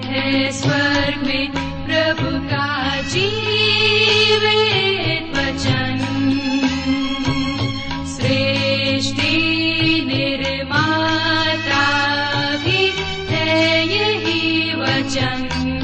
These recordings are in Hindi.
है स्वर्ग में प्रभु का जीवित वचन। सृष्टि निर्माता भी है यही वचन।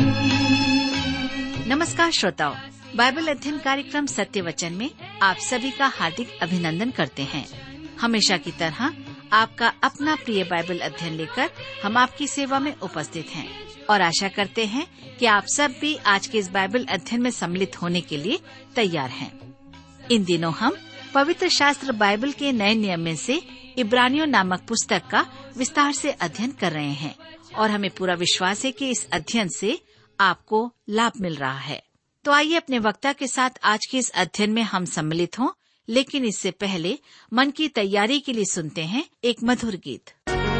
नमस्कार श्रोताओ, बाइबल अध्ययन कार्यक्रम सत्य वचन में आप सभी का हार्दिक अभिनंदन करते हैं। हमेशा की तरह आपका अपना प्रिय बाइबल अध्ययन लेकर हम आपकी सेवा में उपस्थित हैं और आशा करते हैं कि आप सब भी आज के इस बाइबल अध्ययन में सम्मिलित होने के लिए तैयार हैं। इन दिनों हम पवित्र शास्त्र बाइबल के नए नियम में से इब्रानियों नामक पुस्तक का विस्तार से अध्ययन कर रहे हैं और हमें पूरा विश्वास है कि इस अध्ययन से आपको लाभ मिल रहा है। तो आइए अपने वक्ता के साथ आज के इस अध्ययन में हम सम्मिलित हों, लेकिन इससे पहले मन की तैयारी के लिए सुनते हैं एक मधुर गीत।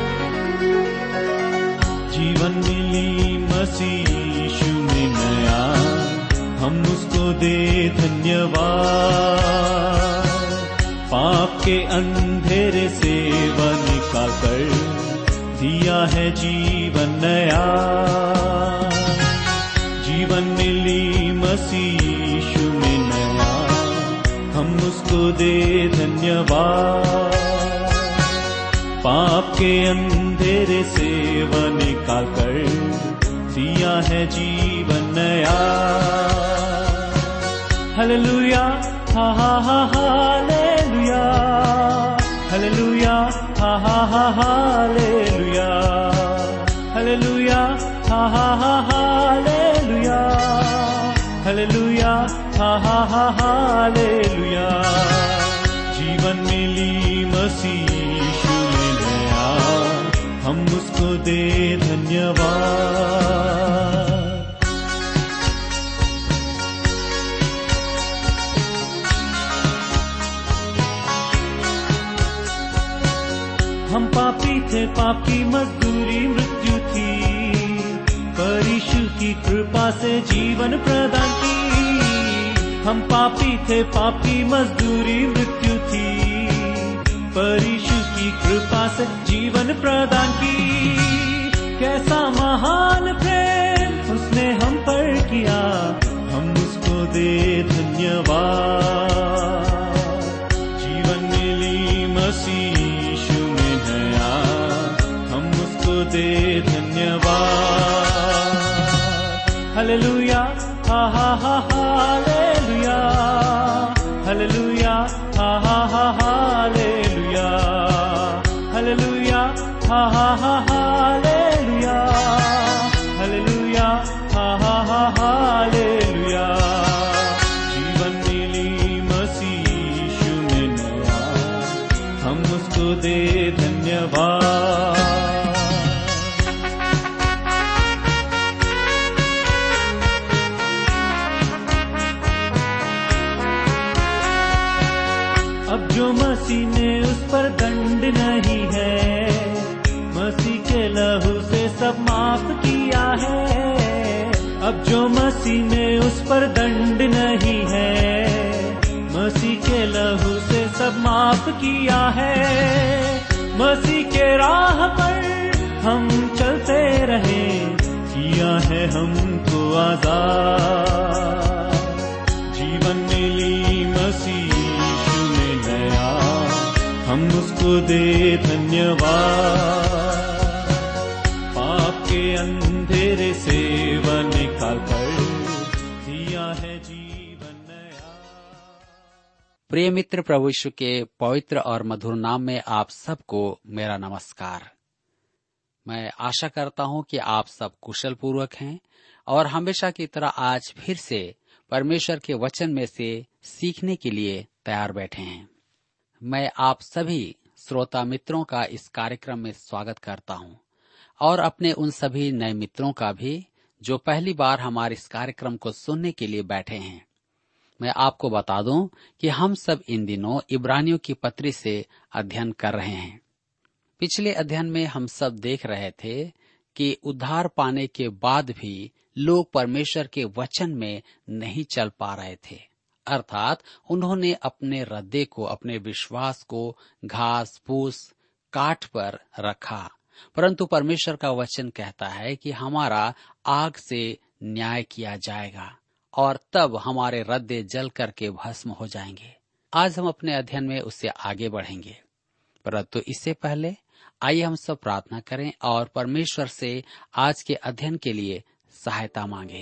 जीवन मिली मसीह यीशु में नया, हम उसको दे धन्यवाद। पाप के अंधेरे से वह निकाल कर दिया है जीवन नया। जीवन मिली मसीह यीशु में नया, हम उसको दे धन्यवाद। पाप के अंधेरे से वह निकाल कर दिया है जीवन नया। हालेलुया, हा हा हा हालेलुया, हालेलुया, हा हा हा हालेलुया, हालेलुया, हा हा हा हालेलुया, हालेलुया, हा हा हा हालेलुया। जीवन मिली मसीह यीशु में नया, हम उसको दे धन्यवाद। हम पापी थे, पाप की मजदूरी मृत्यु थी, पर यीशु की कृपा से जीवन प्रदान की। हम पापी थे, पाप की मजदूरी मृत्यु थी, पर यीशु की कृपा से जीवन प्रदान की। कैसा महान प्रेम उसने हम पर किया, हम उसको दे धन्यवाद। जीवन मिली मसीह यीशु में नया, हम उसको दे धन्यवाद। हालेलुया, हा हा हा हालेलुया, हालेलुया, हा हा हा हालेलुया, हालेलुया, हा हा हा हालेलुया, हालेलुया, हा हा हा हालेलुया। जीवन मिली मसीह यीशु में नया, हम उसको दे धन्यवाद। अब जो मसीह ने उस पर दंड नहीं है, मसीह के लहू से सब माफ किया है। अब जो मसीह ने उस पर दंड नहीं है, मसीह के लहू से सब माफ किया है। मसीह के राह पर हम चलते रहे, किया है हमको आजाद। जीवन मिली मसीह यीशु में नया, हम उसको दे धन्यवाद। पाप के अंधेरे से वह निकाल कर दिया है जीवन नया। प्रिय मित्र, प्रभु यीशु के पवित्र और मधुर नाम में आप सबको मेरा नमस्कार। मैं आशा करता हूं कि आप सब कुशल पूर्वक हैं और हमेशा की तरह आज फिर से परमेश्वर के वचन में से सीखने के लिए तैयार बैठे हैं। मैं आप सभी श्रोता मित्रों का इस कार्यक्रम में स्वागत करता हूं और अपने उन सभी नए मित्रों का भी जो पहली बार हमारे इस कार्यक्रम को सुनने के लिए बैठे हैं। मैं आपको बता दूं कि हम सब इन दिनों इब्रानियों की पत्री से अध्ययन कर रहे हैं। पिछले अध्ययन में हम सब देख रहे थे कि उद्धार पाने के बाद भी लोग परमेश्वर के वचन में नहीं चल पा रहे थे, अर्थात उन्होंने अपने हृदय को, अपने विश्वास को घास फूस काट पर रखा परंतु परमेश्वर का वचन कहता है कि हमारा आग से न्याय किया जाएगा और तब हमारे रद्दे जल करके भस्म हो जाएंगे। आज हम अपने अध्ययन में उससे आगे बढ़ेंगे, परंतु इससे पहले आइए हम सब प्रार्थना करें और परमेश्वर से आज के अध्ययन के लिए सहायता मांगे।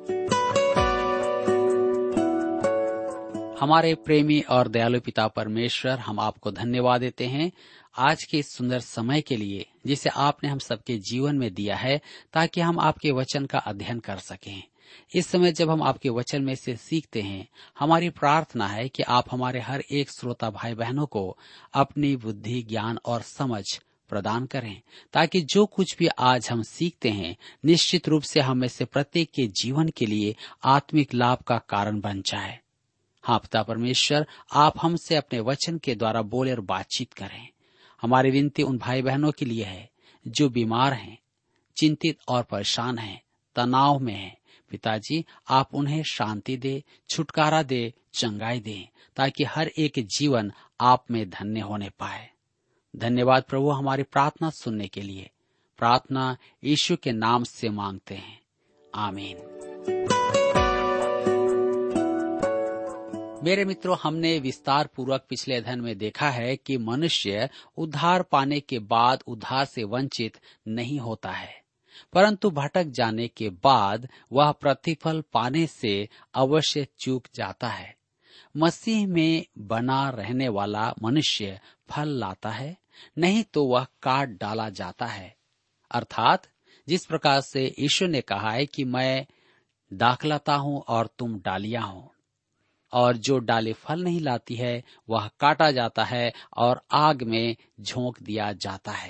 हमारे प्रेमी और दयालु पिता परमेश्वर, हम आपको धन्यवाद देते हैं आज के इस सुंदर समय के लिए जिसे आपने हम सबके जीवन में दिया है, ताकि हम आपके वचन का अध्ययन कर सकें। इस समय जब हम आपके वचन में से सीखते हैं, हमारी प्रार्थना है कि आप हमारे हर एक श्रोता भाई बहनों को अपनी बुद्धि, ज्ञान और समझ प्रदान करें, ताकि जो कुछ भी आज हम सीखते हैं निश्चित रूप से हम में से प्रत्येक के जीवन के लिए आत्मिक लाभ का कारण बन जाए। हाँ पिता परमेश्वर, आप हमसे अपने वचन के द्वारा बोले और बातचीत करें। हमारी विनती उन भाई बहनों के लिए है जो बीमार हैं, चिंतित और परेशान हैं, तनाव में हैं। पिताजी, आप उन्हें शांति दे, छुटकारा दे, चंगाई दे, ताकि हर एक जीवन आप में धन्य होने पाए। धन्यवाद प्रभु हमारी प्रार्थना सुनने के लिए। प्रार्थना यीशु के नाम से मांगते हैं, आमीन। मेरे मित्रों, हमने विस्तार पूर्वक पिछले अध्ययन में देखा है कि मनुष्य उद्धार पाने के बाद उद्धार से वंचित नहीं होता है, परंतु भटक जाने के बाद वह प्रतिफल पाने से अवश्य चूक जाता है। मसीह में बना रहने वाला मनुष्य फल लाता है, नहीं तो वह काट डाला जाता है। अर्थात जिस प्रकार से यीशु ने कहा है कि मैं दाखलता हूँ और तुम डालियां हो, और जो डाले फल नहीं लाती है वह काटा जाता है और आग में झोंक दिया जाता है।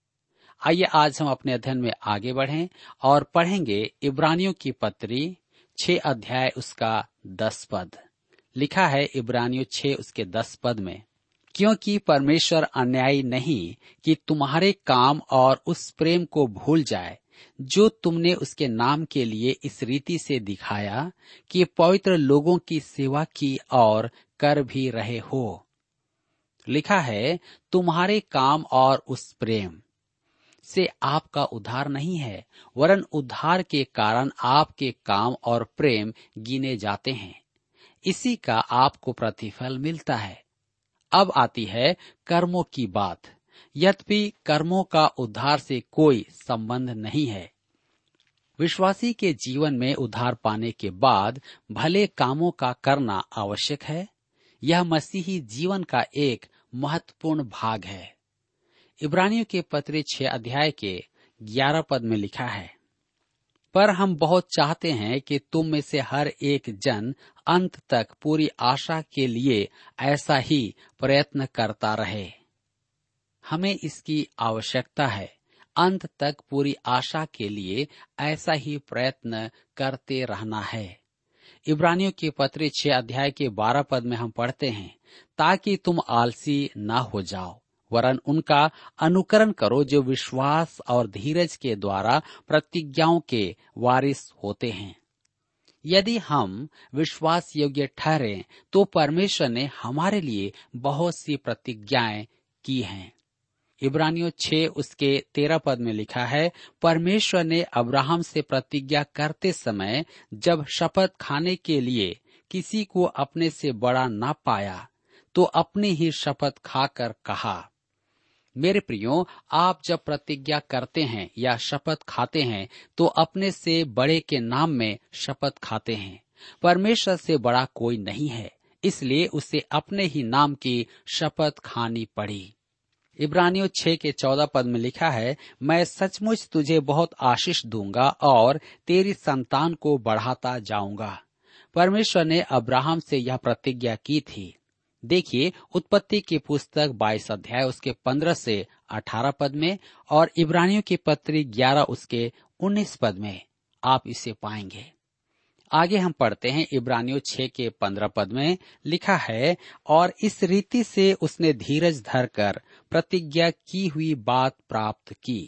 आइए आज हम अपने अध्ययन में आगे बढ़ें और पढ़ेंगे इब्रानियों की पत्री 6 अध्याय उसका 10 पद। लिखा है इब्रानियों 6 उसके 10 पद में, क्योंकि परमेश्वर अन्यायी नहीं कि तुम्हारे काम और उस प्रेम को भूल जाए जो तुमने उसके नाम के लिए इस रीति से दिखाया कि पवित्र लोगों की सेवा की और कर भी रहे हो। लिखा है तुम्हारे काम और उस प्रेम से आपका उद्धार नहीं है, वरन उद्धार के कारण आपके काम और प्रेम गिने जाते हैं, इसी का आपको प्रतिफल मिलता है। अब आती है कर्मों की बात। यद्यपि कर्मों का उद्धार से कोई संबंध नहीं है। विश्वासी के जीवन में उद्धार पाने के बाद भले कामों का करना आवश्यक है। यह मसीही जीवन का एक महत्वपूर्ण भाग है। इब्रानियों के पत्र 6 अध्याय के 11 पद में लिखा है, पर हम बहुत चाहते हैं कि तुम में से हर एक जन अंत तक पूरी आशा के लिए ऐसा ही प्रयत्न करता रहे। हमें इसकी आवश्यकता है। अंत तक पूरी आशा के लिए ऐसा ही प्रयत्न करते रहना है। इब्रानियों के पत्र 6 अध्याय के 12 पद में हम पढ़ते हैं, ताकि तुम आलसी न हो जाओ, वरन उनका अनुकरण करो जो विश्वास और धीरज के द्वारा प्रतिज्ञाओं के वारिस होते हैं। यदि हम विश्वास योग्य ठहरें तो परमेश्वर ने हमारे लिए बहुत सी प्रतिज्ञाएं की हैं। इब्रानियों 6 उसके 13 पद में लिखा है, परमेश्वर ने अब्राहम से प्रतिज्ञा करते समय जब शपथ खाने के लिए किसी को अपने से बड़ा न पाया तो अपनी ही शपथ खाकर कहा। मेरे प्रियो, आप जब प्रतिज्ञा करते हैं या शपथ खाते हैं तो अपने से बड़े के नाम में शपथ खाते हैं। परमेश्वर से बड़ा कोई नहीं है, इसलिए उसे अपने ही नाम की शपथ खानी पड़ी। इब्रानियों 6 के 14 पद में लिखा है, मैं सचमुच तुझे बहुत आशीष दूंगा और तेरी संतान को बढ़ाता जाऊंगा। परमेश्वर ने अब्राहम से यह प्रतिज्ञा की थी। देखिए उत्पत्ति की पुस्तक 22 अध्याय उसके 15 से 18 पद में और इब्रानियों की पत्री 11 उसके 19 पद में आप इसे पाएंगे। आगे हम पढ़ते हैं इब्रानियों 6 के 15 पद में लिखा है, और इस रीति से उसने धीरज धरकर प्रतिज्ञा की हुई बात प्राप्त की।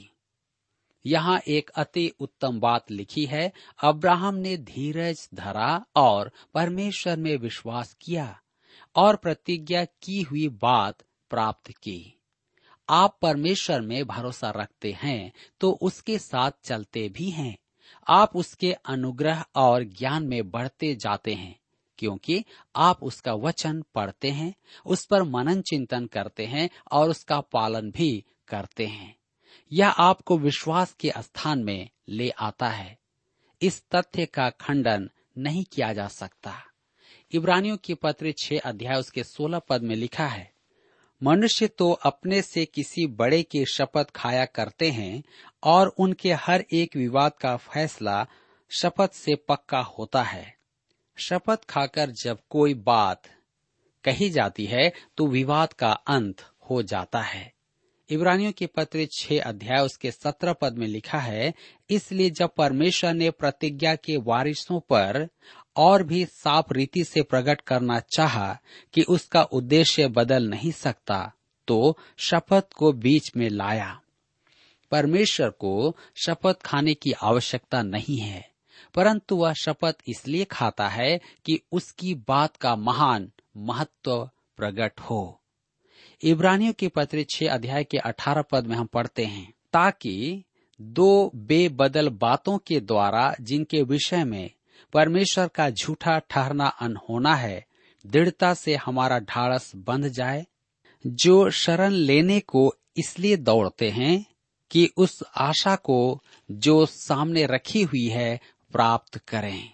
यहाँ एक अति उत्तम बात लिखी है, अब्राहम ने धीरज धरा और परमेश्वर में विश्वास किया और प्रतिज्ञा की हुई बात प्राप्त की। आप परमेश्वर में भरोसा रखते हैं तो उसके साथ चलते भी हैं। आप उसके अनुग्रह और ज्ञान में बढ़ते जाते हैं, क्योंकि आप उसका वचन पढ़ते हैं, उस पर मनन चिंतन करते हैं और उसका पालन भी करते हैं। यह आपको विश्वास के स्थान में ले आता है। इस तथ्य का खंडन नहीं किया जा सकता। इब्रानियों की पत्र 6 अध्याय उसके 16 पद में लिखा है, मनुष्य तो अपने से किसी बड़े की शपथ खाया करते हैं और उनके हर एक विवाद का फैसला शपथ से पक्का होता है। शपथ खाकर जब कोई बात कही जाती है तो विवाद का अंत हो जाता है। इब्रानियों के पत्र 6 अध्याय उसके 17 पद में लिखा है, इसलिए जब परमेश्वर ने प्रतिज्ञा के वारिसों पर और भी साफ रीति से प्रकट करना चाहा कि उसका उद्देश्य बदल नहीं सकता, तो शपथ को बीच में लाया। परमेश्वर को शपथ खाने की आवश्यकता नहीं है, परंतु वह शपथ इसलिए खाता है कि उसकी बात का महान महत्व प्रकट हो। इब्रानियों के पत्र 6 अध्याय के 18 पद में हम पढ़ते हैं, ताकि दो बेबदल बातों के द्वारा जिनके विषय में परमेश्वर का झूठा ठहरना अनहोना है, दृढ़ता से हमारा ढाढ़स बंध जाए, जो शरण लेने को इसलिए दौड़ते हैं कि उस आशा को जो सामने रखी हुई है प्राप्त करें।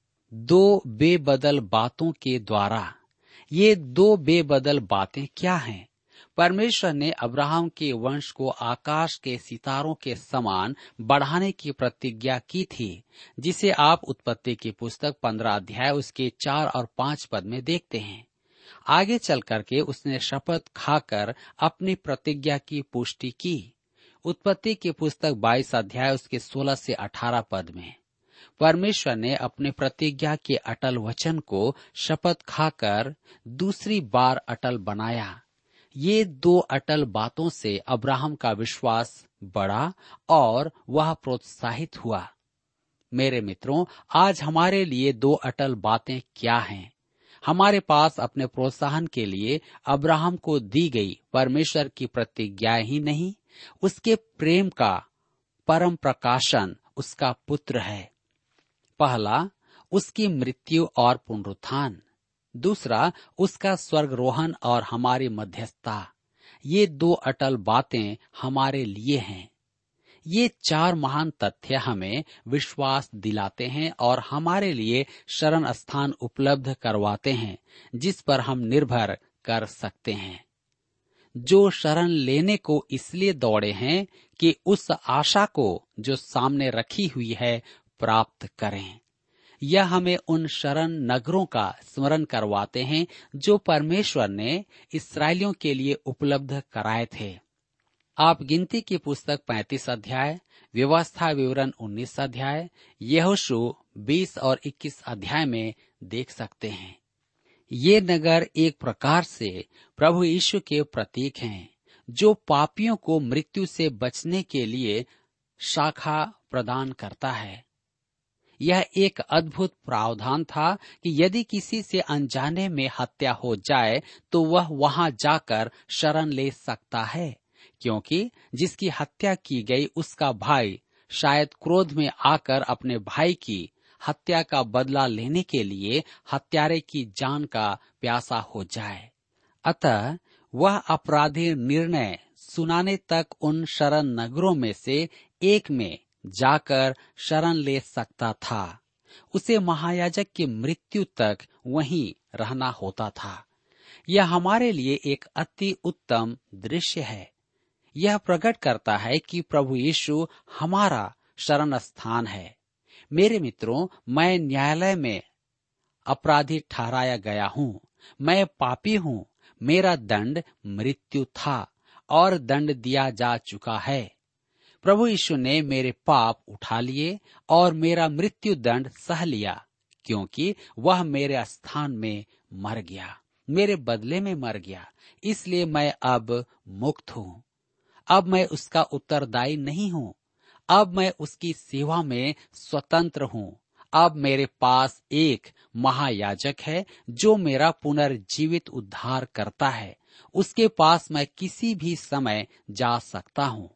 दो बेबदल बातों के द्वारा, ये दो बेबदल बातें क्या हैं? परमेश्वर ने अब्राहम के वंश को आकाश के सितारों के समान बढ़ाने की प्रतिज्ञा की थी, जिसे आप उत्पत्ति की पुस्तक 15 अध्याय उसके 4 और 5 पद में देखते हैं। आगे चल करके उसने शपथ खाकर अपनी प्रतिज्ञा की पुष्टि की। उत्पत्ति की पुस्तक 22 अध्याय उसके 16 से 18 पद में परमेश्वर ने अपने प्रतिज्ञा के अटल वचन को शपथ खाकर दूसरी बार अटल बनाया। ये दो अटल बातों से अब्राहम का विश्वास बढ़ा और वह प्रोत्साहित हुआ। मेरे मित्रों, आज हमारे लिए दो अटल बातें क्या हैं? हमारे पास अपने प्रोत्साहन के लिए अब्राहम को दी गई परमेश्वर की प्रतिज्ञा ही नहीं, उसके प्रेम का परम प्रकाशन उसका पुत्र है। पहला, उसकी मृत्यु और पुनरुत्थान। दूसरा, उसका स्वर्गरोहण और हमारी मध्यस्थता। ये दो अटल बातें हमारे लिए हैं। ये चार महान तथ्य हमें विश्वास दिलाते हैं और हमारे लिए शरण स्थान उपलब्ध करवाते हैं, जिस पर हम निर्भर कर सकते हैं। जो शरण लेने को इसलिए दौड़े हैं कि उस आशा को जो सामने रखी हुई है प्राप्त करें। यह हमें उन शरण नगरों का स्मरण करवाते हैं जो परमेश्वर ने इस्राएलियों के लिए उपलब्ध कराए थे। आप गिनती की पुस्तक 35 अध्याय, व्यवस्था विवरण 19 अध्याय, यहोशू 20 और 21 अध्याय में देख सकते हैं। ये नगर एक प्रकार से प्रभु यीशु के प्रतीक हैं, जो पापियों को मृत्यु से बचने के लिए शाखा प्रदान करता है। यह एक अद्भुत प्रावधान था कि यदि किसी से अनजाने में हत्या हो जाए तो वह वहां जाकर शरण ले सकता है, क्योंकि जिसकी हत्या की गई उसका भाई शायद क्रोध में आकर अपने भाई की हत्या का बदला लेने के लिए हत्यारे की जान का प्यासा हो जाए। अतः वह अपराधी निर्णय सुनाने तक उन शरण नगरों में से एक में जाकर शरण ले सकता था। उसे महायाजक की मृत्यु तक वहीं रहना होता था। यह हमारे लिए एक अति उत्तम दृश्य है। यह प्रकट करता है कि प्रभु यीशु हमारा शरण स्थान है। मेरे मित्रों, मैं न्यायालय में अपराधी ठहराया गया हूँ। मैं पापी हूँ। मेरा दंड मृत्यु था और दंड दिया जा चुका है। प्रभु यीशु ने मेरे पाप उठा लिए और मेरा मृत्यु दंड सह लिया, क्योंकि वह मेरे स्थान में मर गया, मेरे बदले में मर गया। इसलिए मैं अब मुक्त हूँ। अब मैं उसका उत्तरदायी नहीं हूँ। अब मैं उसकी सेवा में स्वतंत्र हूँ। अब मेरे पास एक महायाजक है जो मेरा पुनर्जीवित उद्धार करता है उसके पास मैं किसी भी समय जा सकता हूँ।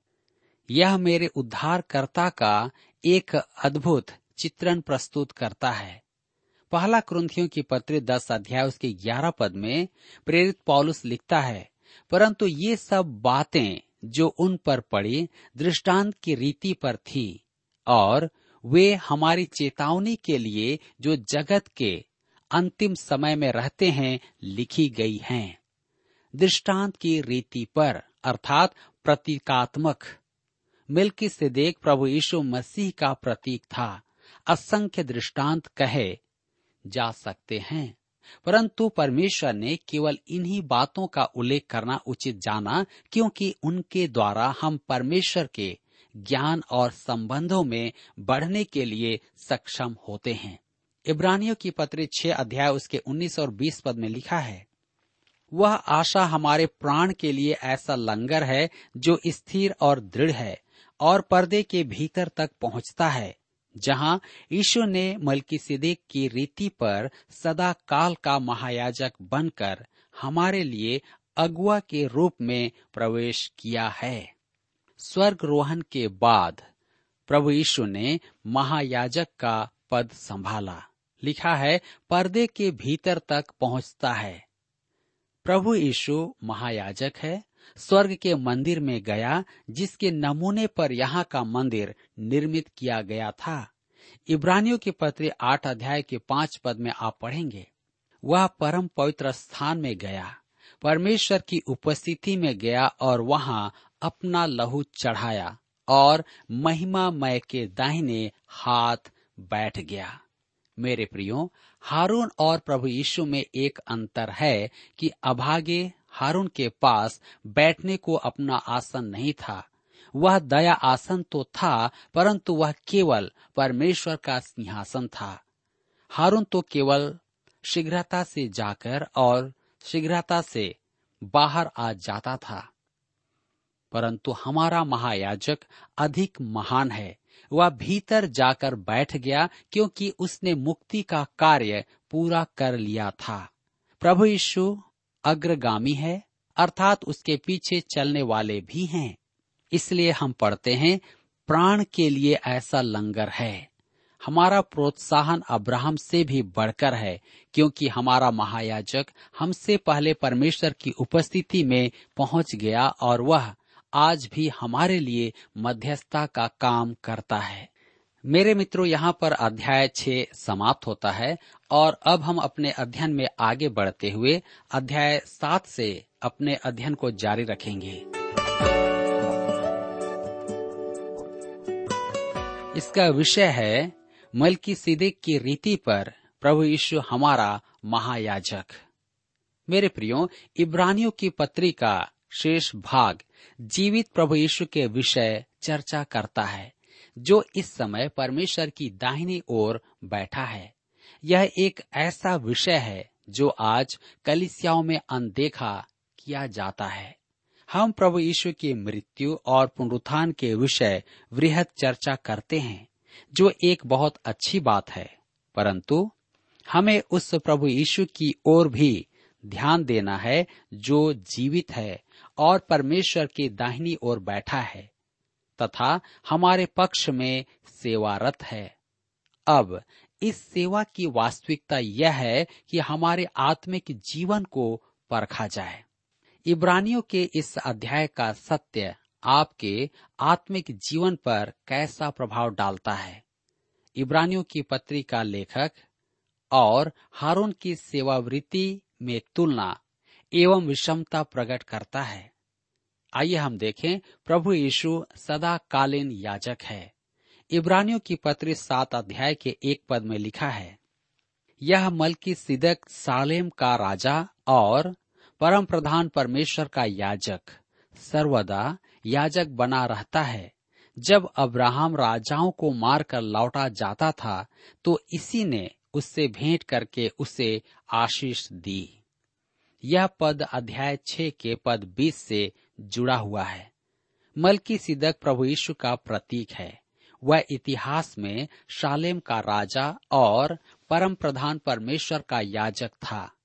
यह मेरे उद्धारकर्ता का एक अद्भुत चित्रण प्रस्तुत करता है। पहला कुरिन्थियों की पत्री 10 अध्याय उसके 11 पद में प्रेरित पौलुस लिखता है, परंतु ये सब बातें जो उन पर पड़ी दृष्टांत की रीति पर थी, और वे हमारी चेतावनी के लिए जो जगत के अंतिम समय में रहते हैं लिखी गई हैं। दृष्टांत की रीति पर अर्थात प्रतीकात्मक। मेल्किसेदेक प्रभु यीशु मसीह का प्रतीक था। असंख्य दृष्टांत कहे जा सकते हैं, परंतु परमेश्वर ने केवल इन्हीं बातों का उल्लेख करना उचित जाना, क्योंकि उनके द्वारा हम परमेश्वर के ज्ञान और संबंधों में बढ़ने के लिए सक्षम होते हैं। इब्रानियों की पत्री 6 अध्याय उसके 19 और 20 पद में लिखा है, वह आशा हमारे प्राण के लिए ऐसा लंगर है जो स्थिर और दृढ़ है और पर्दे के भीतर तक पहुंचता है, जहां यीशु ने मलकीसिदक की रीति पर सदा काल का महायाजक बनकर हमारे लिए अगुआ के रूप में प्रवेश किया है। स्वर्गरोहण के बाद प्रभु यीशु ने महायाजक का पद संभाला। लिखा है, पर्दे के भीतर तक पहुंचता है। प्रभु यीशु महायाजक है, स्वर्ग के मंदिर में गया, जिसके नमूने पर यहाँ का मंदिर निर्मित किया गया था। इब्रानियों की पत्री 8 अध्याय के 5 पद में आप पढ़ेंगे, वह परम पवित्र स्थान में गया, परमेश्वर की उपस्थिति में गया और वहाँ अपना लहू चढ़ाया और महिमामय के दाहिने हाथ बैठ गया। मेरे प्रियो, हारून और प्रभु यीशु में एक अंतर है कि अभागे हारून के पास बैठने को अपना आसन नहीं था। वह दया आसन तो था, परंतु वह केवल परमेश्वर का सिंहासन था। हारून तो केवल शीघ्रता से जाकर और शीघ्रता से बाहर आ जाता था, परंतु हमारा महायाजक अधिक महान है। वह भीतर जाकर बैठ गया, क्योंकि उसने मुक्ति का कार्य पूरा कर लिया था। प्रभु यीशु अग्रगामी है, अर्थात उसके पीछे चलने वाले भी हैं। इसलिए हम पढ़ते हैं, प्राण के लिए ऐसा लंगर है। हमारा प्रोत्साहन अब्राहम से भी बढ़कर है, क्योंकि हमारा महायाजक हमसे पहले परमेश्वर की उपस्थिति में पहुंच गया और वह आज भी हमारे लिए मध्यस्थता का काम करता है। मेरे मित्रों, यहाँ पर अध्याय 6 समाप्त होता है और अब हम अपने अध्ययन में आगे बढ़ते हुए अध्याय 7 से अपने अध्ययन को जारी रखेंगे। इसका विषय है मलकीसिदक की रीति पर प्रभु यीशु हमारा महायाजक। मेरे प्रियो, इब्रानियों की पत्री का शेष भाग जीवित प्रभु यीशु के विषय चर्चा करता है, जो इस समय परमेश्वर की दाहिनी ओर बैठा है। यह एक ऐसा विषय है जो आज कलीसियाओं में अनदेखा किया जाता है। हम प्रभु यीशु की मृत्यु और पुनरुत्थान के विषय वृहद चर्चा करते हैं, जो एक बहुत अच्छी बात है, परंतु हमें उस प्रभु यीशु की ओर भी ध्यान देना है जो जीवित है और परमेश्वर की दाहिनी ओर बैठा है तथा हमारे पक्ष में सेवारत है। अब इस सेवा की वास्तविकता यह है कि हमारे आत्मिक जीवन को परखा जाए। इब्रानियों के इस अध्याय का सत्य आपके आत्मिक जीवन पर कैसा प्रभाव डालता है? इब्रानियों की पत्री का लेखक और हारून की सेवावृत्ति में तुलना एवं विषमता प्रकट करता है। आइए हम देखें, प्रभु यीशु सदाकालीन याजक है। इब्रानियों की पत्री 7 अध्याय के 1 पद में लिखा है, यह मलकीसिदक सालेम का राजा और परम प्रधान परमेश्वर का याजक सर्वदा याजक बना रहता है। जब अब्राहम राजाओं को मारकर लौटा जाता था, तो इसी ने उससे भेंट करके उसे आशीष दी। यह पद अध्याय 6 के पद 20 से जुड़ा हुआ है। मलकीसिदक प्रभु यीशु का प्रतीक है। वह इतिहास में शालेम का राजा और परम प्रधान परमेश्वर का याजक था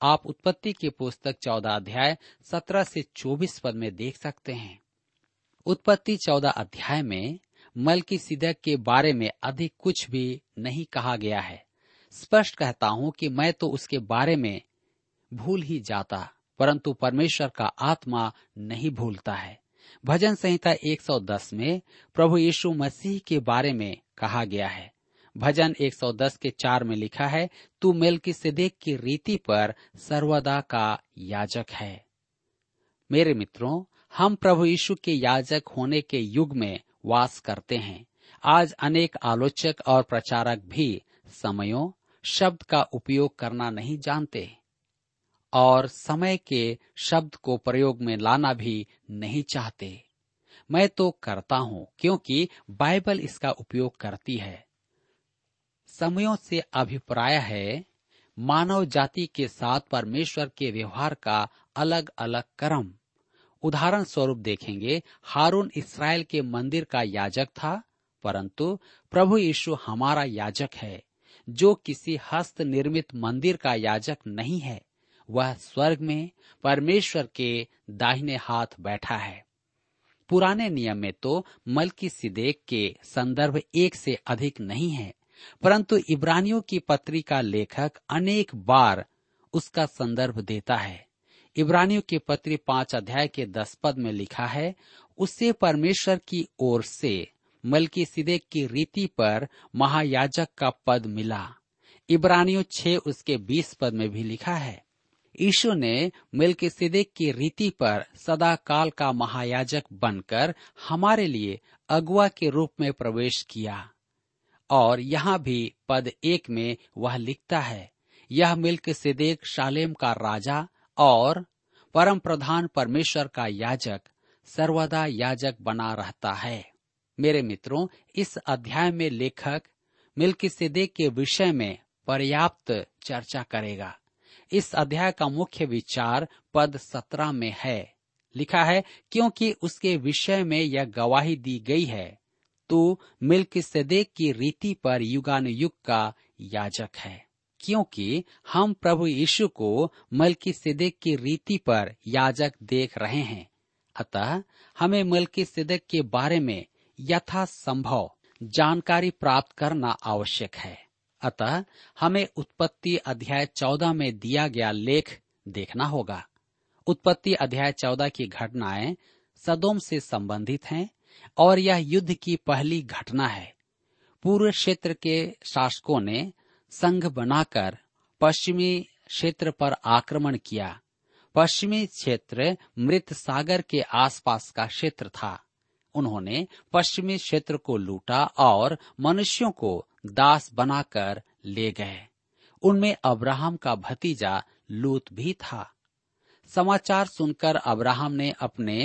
आप उत्पत्ति की पुस्तक 14 अध्याय 17 से 24 पद में देख सकते हैं। उत्पत्ति 14 अध्याय में मल्कीसिदक के बारे में अधिक कुछ भी नहीं कहा गया है। स्पष्ट कहता हूँ कि मैं तो उसके बारे में भूल ही जाता, परंतु परमेश्वर का आत्मा नहीं भूलता है। भजन संहिता 110 में प्रभु यीशु मसीह के बारे में कहा गया है। भजन 110 के 4 में लिखा है, तू मेल्कीसेदेक की रीति पर सर्वदा का याजक है। मेरे मित्रों, हम प्रभु यीशु के याजक होने के युग में वास करते हैं। आज अनेक आलोचक और प्रचारक भी समयों शब्द का उपयोग करना नहीं जानते और समय के शब्द को प्रयोग में लाना भी नहीं चाहते। मैं तो करता हूँ, क्योंकि बाइबल इसका उपयोग करती है। समयों से अभिप्राय है मानव जाति के साथ परमेश्वर के व्यवहार का अलग अलग क्रम। उदाहरण स्वरूप देखेंगे, हारून इस्राएल के मंदिर का याजक था, परंतु प्रभु यीशु हमारा याजक है, जो किसी हस्त निर्मित मंदिर का याजक नहीं है। वह स्वर्ग में परमेश्वर के दाहिने हाथ बैठा है। पुराने नियम में तो मल्कीसिदेक के संदर्भ एक से अधिक नहीं है, परंतु इब्रानियों की पत्री का लेखक अनेक बार उसका संदर्भ देता है। इब्रानियों की पत्री 5 अध्याय के 10 पद में लिखा है, उससे परमेश्वर की ओर से मल्कीसिदेक की रीति पर महायाजक का पद मिला। इब्रानियों 6 उसके 20 पद में भी लिखा है, यीशु ने मल्कीसिदेक की रीति पर सदा काल का महायाजक बनकर हमारे लिए अगुआ के रूप में प्रवेश किया। और यहाँ भी पद 1 में वह लिखता है, यह मल्कीसिदेक शालेम का राजा और परम प्रधान परमेश्वर का याजक सर्वदा याजक बना रहता है। मेरे मित्रों, इस अध्याय में लेखक मल्कीसिदेक के विषय में पर्याप्त चर्चा करेगा। इस अध्याय का मुख्य विचार पद 17 में है। लिखा है, क्योंकि उसके विषय में यह गवाही दी गई है, तू मल्कीसिदेक की रीति पर युगानुयुग का याजक है। क्योंकि हम प्रभु यीशु को मल्कीसिदेक की रीति पर याजक देख रहे हैं, अतः हमें मल्कीसिदेक के बारे में यथासंभव जानकारी प्राप्त करना आवश्यक है। अतः हमें उत्पत्ति अध्याय 14 में दिया गया लेख देखना होगा। उत्पत्ति अध्याय 14 की घटनाएं सदोम से संबंधित हैं और यह युद्ध की पहली घटना है। पूर्व क्षेत्र के शासकों ने संघ बनाकर पश्चिमी क्षेत्र पर आक्रमण किया। पश्चिमी क्षेत्र मृत सागर के आसपास का क्षेत्र था। उन्होंने पश्चिमी क्षेत्र को लूटा और मनुष्यों को दास बनाकर ले गए। उनमें अब्राहम का भतीजा लूत भी था। समाचार सुनकर अब्राहम ने अपने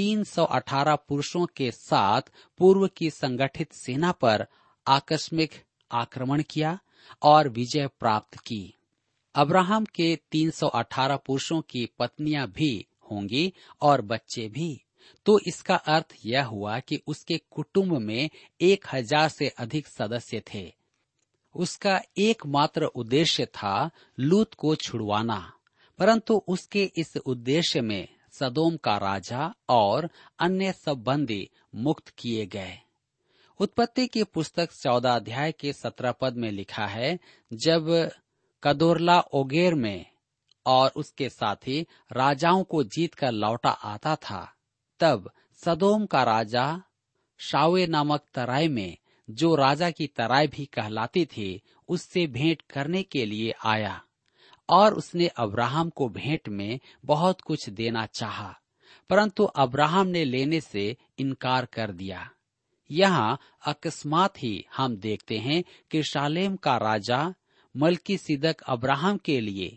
318 पुरुषों के साथ पूर्व की संगठित सेना पर आकस्मिक आक्रमण किया और विजय प्राप्त की। अब्राहम के 318 पुरुषों की पत्नियां भी होंगी और बच्चे भी। तो इसका अर्थ यह हुआ कि उसके कुटुंब में 1000 से अधिक सदस्य थे। उसका एकमात्र उद्देश्य था लूत को छुड़वाना, परंतु उसके इस उद्देश्य में सदोम का राजा और अन्य सब बंदी मुक्त किए गए। उत्पत्ति की पुस्तक 14 अध्याय के 17 पद में लिखा है, जब कदोर्ला ओगेर में और उसके साथी राजाओं को जीत कर लौटा आता था, तब सदोम का राजा शावे नामक तराई में, जो राजा की तराई भी कहलाती थी, उससे भेंट करने के लिए आया और उसने अब्राहम को भेंट में बहुत कुछ देना चाहा, परंतु अब्राहम ने लेने से इनकार कर दिया। यहाँ अकस्मात ही हम देखते हैं कि शालेम का राजा मल्कीसिदक अब्राहम के लिए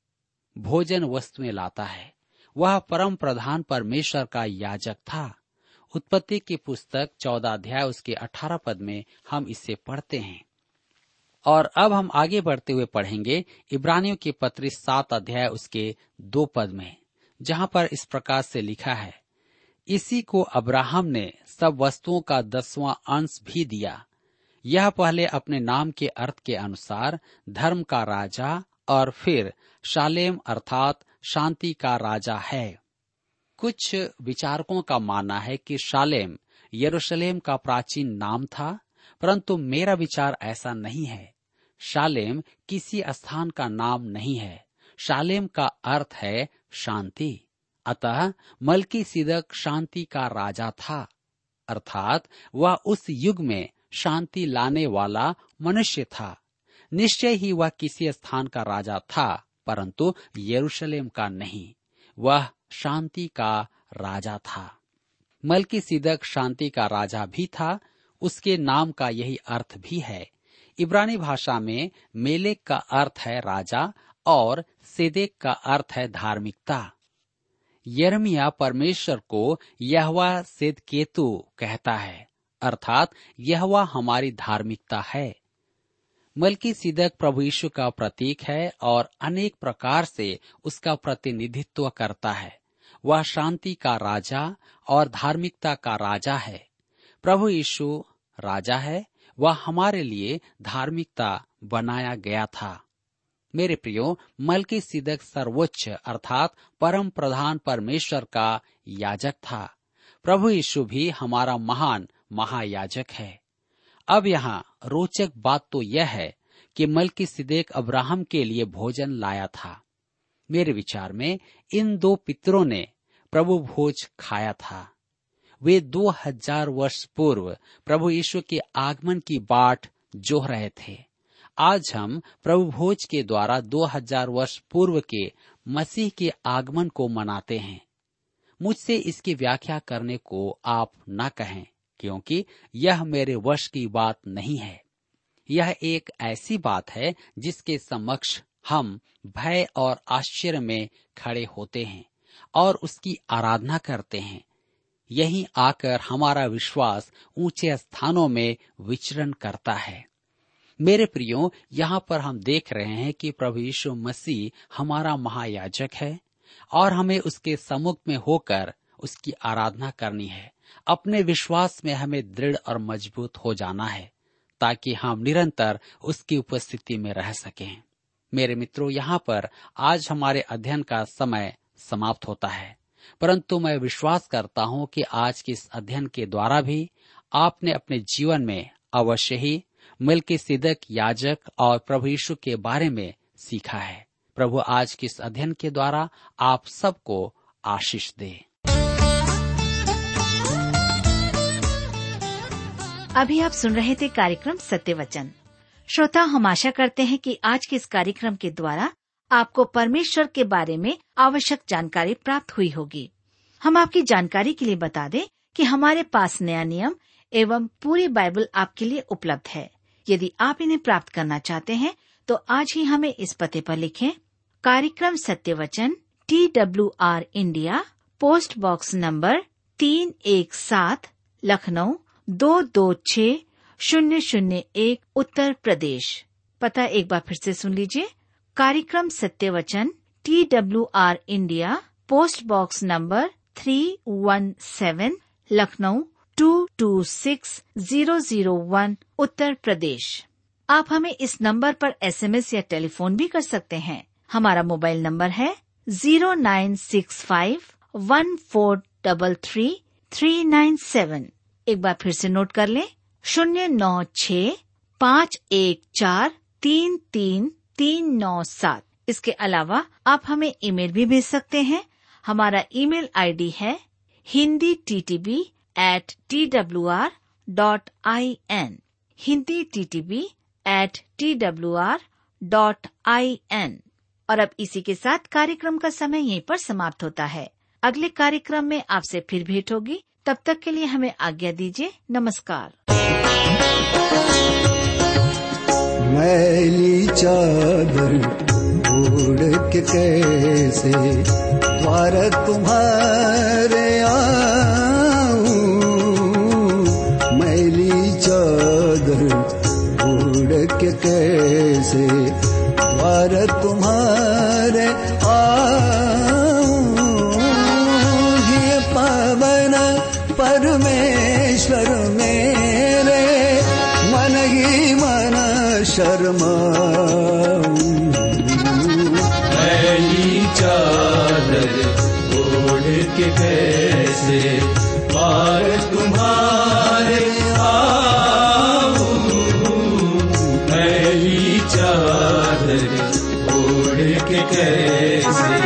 भोजन वस्तुएं लाता है। वह परम प्रधान परमेश्वर का याजक था। उत्पत्ति की पुस्तक 14 अध्याय उसके 18 पद में हम इसे पढ़ते हैं। और अब हम आगे बढ़ते हुए पढ़ेंगे इब्रानियों की पत्री 7 अध्याय उसके 2 पद में, जहाँ पर इस प्रकार से लिखा है, इसी को अब्राहम ने सब वस्तुओं का 10वां अंश भी दिया। यह पहले अपने नाम के अर्थ के अनुसार धर्म का राजा और फिर शालेम अर्थात शांति का राजा है। कुछ विचारकों का मानना है कि शालेम यरूशलेम का प्राचीन नाम था, परंतु मेरा विचार ऐसा नहीं है। शालेम किसी स्थान का नाम नहीं है। शालेम का अर्थ है शांति। अतः मल्कीसिदक शांति का राजा था, अर्थात वह उस युग में शांति लाने वाला मनुष्य था। निश्चय ही वह किसी स्थान का राजा था, परंतु यरूशलेम का नहीं। वह शांति का राजा था। मल्कीसिदक शांति का राजा भी था। उसके नाम का यही अर्थ भी है। इब्रानी भाषा में मेलेक का अर्थ है राजा और सेदेक का अर्थ है धार्मिकता। यिर्मयाह परमेश्वर को यहोवा सिदकेतु कहता है, अर्थात यहोवा हमारी धार्मिकता है। मल्कीसिदक प्रभु यीशु का प्रतीक है और अनेक प्रकार से उसका प्रतिनिधित्व करता है। वह शांति का राजा और धार्मिकता का राजा है। प्रभु यीशु राजा है। वह हमारे लिए धार्मिकता बनाया गया था। मेरे प्रियो, मल्कीसिदक सर्वोच्च अर्थात परम प्रधान परमेश्वर का याजक था। प्रभु यीशु भी हमारा महान महायाजक है। अब यहाँ रोचक बात तो यह है कि मल्कीसिदक अब्राहम के लिए भोजन लाया था। मेरे विचार में इन दो पितरों ने प्रभु भोज खाया था। वे 2000 वर्ष पूर्व प्रभु यीशु के आगमन की बाट जोह रहे थे। आज हम प्रभु भोज के द्वारा 2000 वर्ष पूर्व के मसीह के आगमन को मनाते हैं। मुझसे इसकी व्याख्या करने को आप न कहें, क्योंकि यह मेरे वश की बात नहीं है। यह एक ऐसी बात है जिसके समक्ष हम भय और आश्चर्य में खड़े होते हैं और उसकी आराधना करते हैं। यहीं आकर हमारा विश्वास ऊंचे स्थानों में विचरण करता है। मेरे प्रियो, यहाँ पर हम देख रहे हैं कि प्रभु यीशु मसीह हमारा महायाजक है और हमें उसके सम्मुख में होकर उसकी आराधना करनी है। अपने विश्वास में हमें दृढ़ और मजबूत हो जाना है ताकि हम निरंतर उसकी उपस्थिति में रह सकें। मेरे मित्रों, यहाँ पर आज हमारे अध्ययन का समय समाप्त होता है, परंतु मैं विश्वास करता हूँ कि आज के इस अध्ययन के द्वारा भी आपने अपने जीवन में अवश्य ही मल्कीसिदक याजक और प्रभु यीशु के बारे में सीखा है। प्रभु आज के इस अध्ययन के द्वारा आप सबको आशीष दे। अभी आप सुन रहे थे कार्यक्रम सत्य वचन। श्रोता, हम आशा करते हैं कि आज के इस कार्यक्रम के द्वारा आपको परमेश्वर के बारे में आवश्यक जानकारी प्राप्त हुई होगी। हम आपकी जानकारी के लिए बता दें कि हमारे पास नया नियम एवं पूरी बाइबल आपके लिए उपलब्ध है। यदि आप इन्हें प्राप्त करना चाहते हैं तो आज ही हमें इस पते पर लिखें। कार्यक्रम सत्य वचन, TWR India, post box number 317, Lucknow 226001, Uttar Pradesh. पता एक बार फिर से सुन लीजिए। कार्यक्रम सत्य वचन, TWR India, post box number 317, Lucknow 226001, Uttar Pradesh. आप हमें इस नंबर पर SMS या टेलीफोन भी कर सकते हैं। हमारा मोबाइल नंबर है 0965143339. एक बार फिर से नोट कर लें, 0965143339. इसके अलावा आप हमें ईमेल भी भेज सकते हैं। हमारा ईमेल आईडी है hinditb@twr.in, hinditb@twr.in। और अब इसी के साथ कार्यक्रम का समय यहीं पर समाप्त होता है। अगले कार्यक्रम में आपसे फिर भेंट होगी। तब तक के लिए हमें आज्ञा दीजिए। नमस्कार। मैली चादर ओढ़ के कैसे द्वार तुम्हारे आऊं, मैली चादर ओढ़ के कैसे द्वार तुम्हारे आऊं, ये पावन परमेश्वर मेरे मन ही मन शर्माऊं, वही चादर ओढ़ के कैसे